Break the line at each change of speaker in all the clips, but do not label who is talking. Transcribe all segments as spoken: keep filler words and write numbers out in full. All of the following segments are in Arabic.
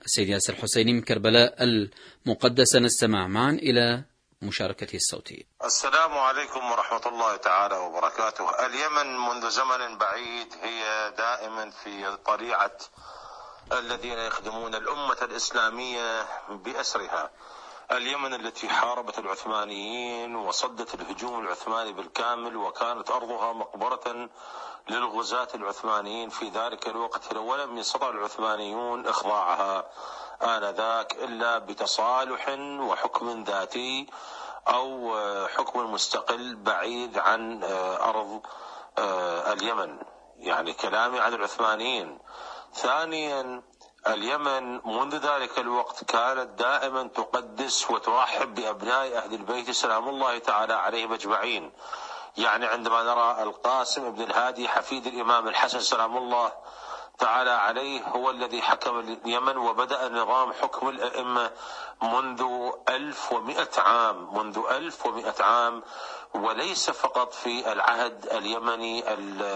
السيد ياسر الحسيني من كربلاء المقدسة، نستمع معا إلى مشاركته الصوتية.
السلام عليكم ورحمة الله تعالى وبركاته. اليمن منذ زمن بعيد هي دائما في طليعة الذين يخدمون الأمة الإسلامية بأسرها. اليمن التي حاربت العثمانيين وصدت الهجوم العثماني بالكامل، وكانت أرضها مقبرة للغزاة العثمانيين في ذلك الوقت، ولم يستطع العثمانيون إخضاعها آنذاك إلا بتصالح وحكم ذاتي أو حكم مستقل بعيد عن أرض اليمن، يعني كلامي عن العثمانيين. ثانيا، اليمن منذ ذلك الوقت كانت دائما تقدس وترحب بأبناء أهل البيت سلام الله تعالى عليهم أجمعين. يعني عندما نرى القاسم بن الهادي حفيد الإمام الحسن سلام الله تعالى عليه هو الذي حكم اليمن، وبدأ نظام حكم الأئمة منذ ألف ومئة عام منذ ألف ومئة عام، وليس فقط في العهد اليمني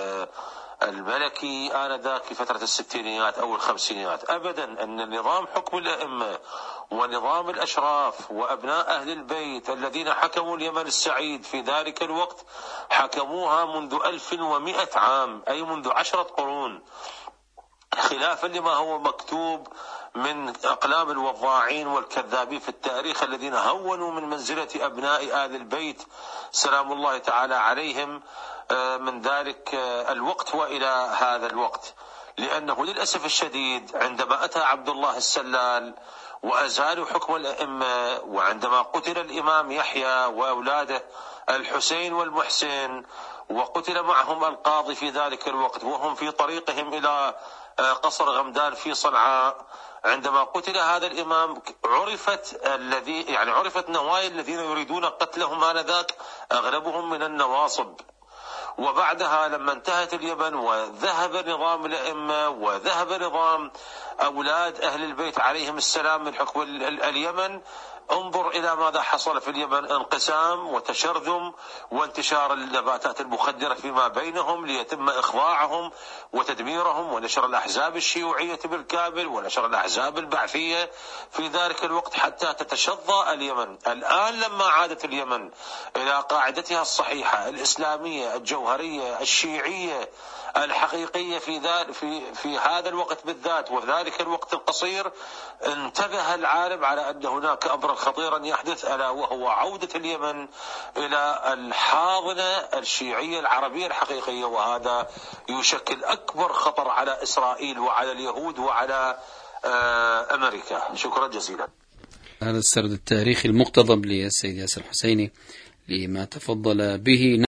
الملكي آنذاك في فترة الستينيات أو الخمسينيات أبدا، أن نظام حكم الأئمة ونظام الأشراف وأبناء أهل البيت الذين حكموا اليمن السعيد في ذلك الوقت حكموها منذ ألف ومئة عام، أي منذ عشرة قرون، خلافا لما هو مكتوب من أقلام الوضاعين والكذابين في التاريخ الذين هونوا من منزلة أبناء آل البيت سلام الله تعالى عليهم من ذلك الوقت وإلى هذا الوقت. لأنه للأسف الشديد عندما أتى عبد الله السلال وأزالوا حكم الأئمة، وعندما قتل الإمام يحيى وأولاده الحسين والمحسن، وقتل معهم القاضي في ذلك الوقت وهم في طريقهم إلى قصر غمدان في صنعاء، عندما قتل هذا الإمام عرفت الذي يعني عرفت نوايا الذين يريدون قتلهم آنذاك أغلبهم من النواصب. وبعدها لما انتهت اليمن وذهب نظام الأئمة وذهب نظام أولاد أهل البيت عليهم السلام من حكم اليمن، انظر إلى ماذا حصل في اليمن: انقسام وتشرذم وانتشار النباتات المخدرة فيما بينهم ليتم إخضاعهم وتدميرهم، ونشر الأحزاب الشيوعية بالكامل ونشر الأحزاب البعثية في ذلك الوقت حتى تتشظى اليمن. الآن لما عادت اليمن إلى قاعدتها الصحيحة الإسلامية الجوهرية الشيعية الحقيقية في ذلك في في هذا الوقت بالذات وذلك الوقت القصير، انتبه العالم على أن هناك أمرا خطيرا يحدث، ألا وهو عودة اليمن إلى الحاضنة الشيعية العربية الحقيقية، وهذا يشكل أكبر خطر على إسرائيل وعلى اليهود وعلى أمريكا. شكرا جزيلا.
هذا السرد التاريخي المقتضب للسيد ياسر الحسيني لما تفضل به.